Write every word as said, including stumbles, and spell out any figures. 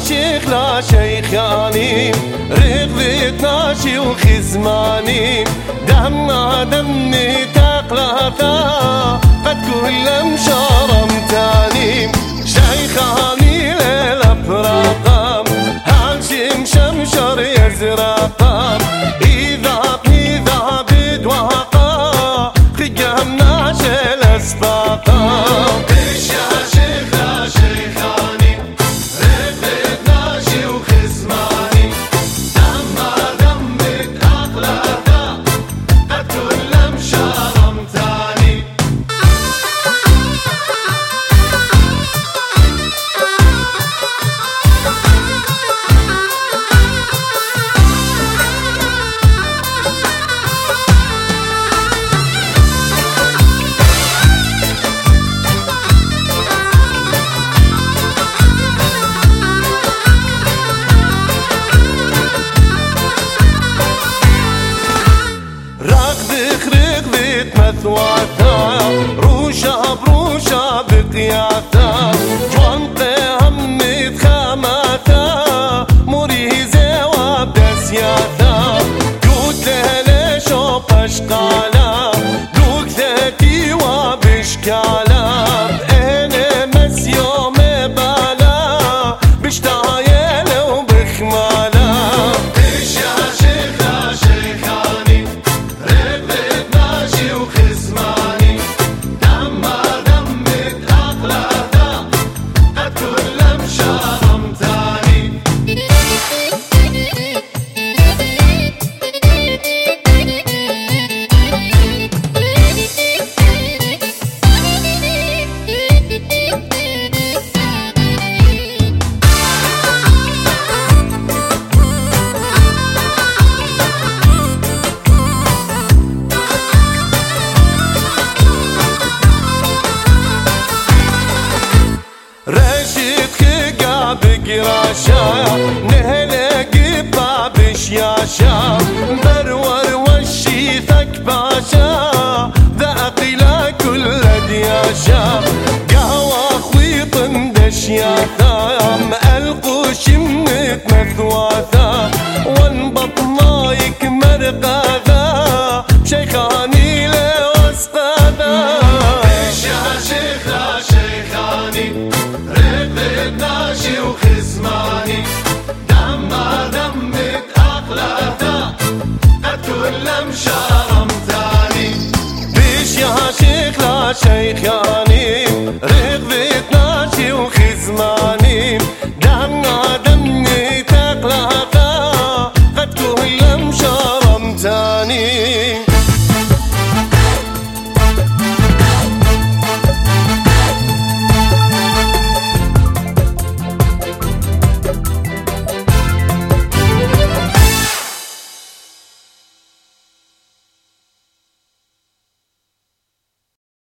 شيخ لا شيخاني رغبت ناشي وخزماني دمنا دمي تقلاثا قد كل مشارم تاني شيخاني للأفراقام هاشم شمشر يزرقام إذا إذا بدوهقا خجمنا شل أسباقام مثواتا روشا بروشا بقياتا جوانقي همت خاماتا مريزة وبدسياتا قلت ليش وبشقالا دوكتي وبشكالا انا مسيو مبالا بشتايل وبخمالا رشيد خقا بقراشا نهلق بابش ياشا برور وشي ثكباشا ذاقي لا كل دياشا قهوة خويط دشياثا القوش منت مثواثا وانبط مايك مرقاذا شيخاني لوسقاذا ناشي وخزماني دمها دمت أقلاتا قد كل مشارم تاني بيش يا شيخ لا شيخ